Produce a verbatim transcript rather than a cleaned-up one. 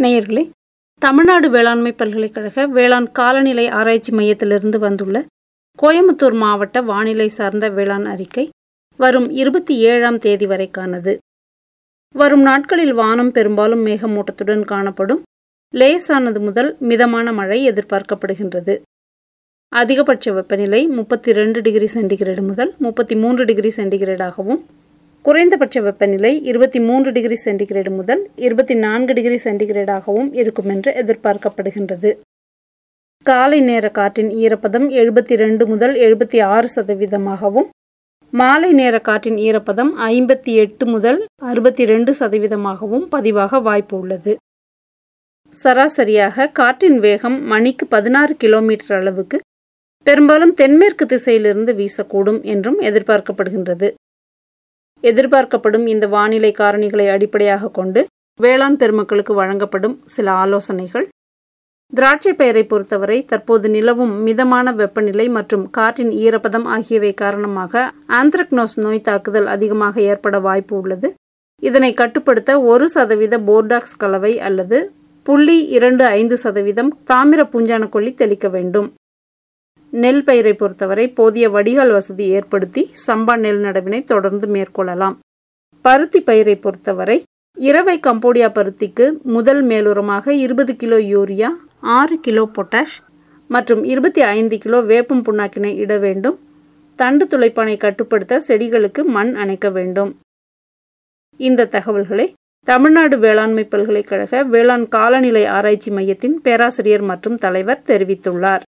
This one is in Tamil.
நேயர்களே, தமிழ்நாடு வேளாண்மை பல்கலைக்கழக வேளாண் காலநிலை ஆராய்ச்சி மையத்திலிருந்து வந்துள்ள கோயம்புத்தூர் மாவட்ட வானிலை சார்ந்த வேளாண் அறிக்கை வரும் இருபத்தி ஏழாம் தேதி வரைக்கானது. வரும் நாட்களில் வானம் பெரும்பாலும் மேகமூட்டத்துடன் காணப்படும். லேசானது முதல் மிதமான மழை எதிர்பார்க்கப்படுகின்றது. அதிகபட்ச வெப்பநிலை முப்பத்தி ரெண்டு டிகிரி சென்டிகிரேடு முதல் முப்பத்தி மூன்று டிகிரி சென்டிகிரேடாகவும், குறைந்தபட்ச வெப்பநிலை இருபத்தி மூன்று டிகிரி சென்டிகிரேடு முதல் இருபத்தி நான்கு டிகிரி சென்டிகிரேடாகவும் இருக்கும் என்று எதிர்பார்க்கப்படுகின்றது. காலை நேர காற்றின் ஈரப்பதம் எழுபத்தி ரெண்டு முதல் எழுபத்தி ஆறு சதவீதமாகவும், மாலை நேர காற்றின் ஈரப்பதம் ஐம்பத்தி எட்டு முதல் அறுபத்தி ரெண்டு சதவீதமாகவும் பதிவாக வாய்ப்பு உள்ளது. சராசரியாக காற்றின் வேகம் மணிக்கு பதினாறு கிலோமீட்டர் அளவுக்கு பெரும்பாலும் தென்மேற்கு திசையிலிருந்து வீசக்கூடும் என்றும் எதிர்பார்க்கப்படுகின்றது. எதிர்பார்க்கப்படும் இந்த வானிலை காரணிகளை அடிப்படையாக கொண்டு வேளாண் பெருமக்களுக்கு வழங்கப்படும் சில ஆலோசனைகள். திராட்சை பயிரை பொறுத்தவரை தற்போது நிலவும் மிதமான வெப்பநிலை மற்றும் காற்றின் ஈரப்பதம் ஆகியவை காரணமாக ஆந்த்ரக்னோஸ் நோய் தாக்குதல் அதிகமாக ஏற்பட வாய்ப்பு உள்ளது. இதனை கட்டுப்படுத்த ஒரு சதவீத போர்டாக்ஸ் கலவை அல்லது புள்ளி இரண்டு ஐந்து சதவீதம் தாமிர பூஞ்சான கொல்லி தெளிக்க வேண்டும். நெல் பயிரை பொறுத்தவரை போதிய வடிகால் வசதி ஏற்படுத்தி சம்பா நெல் நடவினை தொடர்ந்து மேற்கொள்ளலாம். பருத்தி பயிரை பொறுத்தவரை இரவை கம்போடியா பருத்திக்கு முதல் மேலுரமாக இருபது கிலோ யூரியா, ஆறு கிலோ பொட்டாஷ் மற்றும் இருபத்தி ஐந்து கிலோ வேப்பம் புண்ணாக்கினை இட வேண்டும். தண்டு துளைப்பானை கட்டுப்படுத்த செடிகளுக்கு மண் அணைக்க வேண்டும். இந்த தகவல்களை தமிழ்நாடு வேளாண்மை பல்கலைக்கழக வேளாண் காலநிலை ஆராய்ச்சி மையத்தின் பேராசிரியர் மற்றும் தலைவர் தெரிவித்துள்ளார்.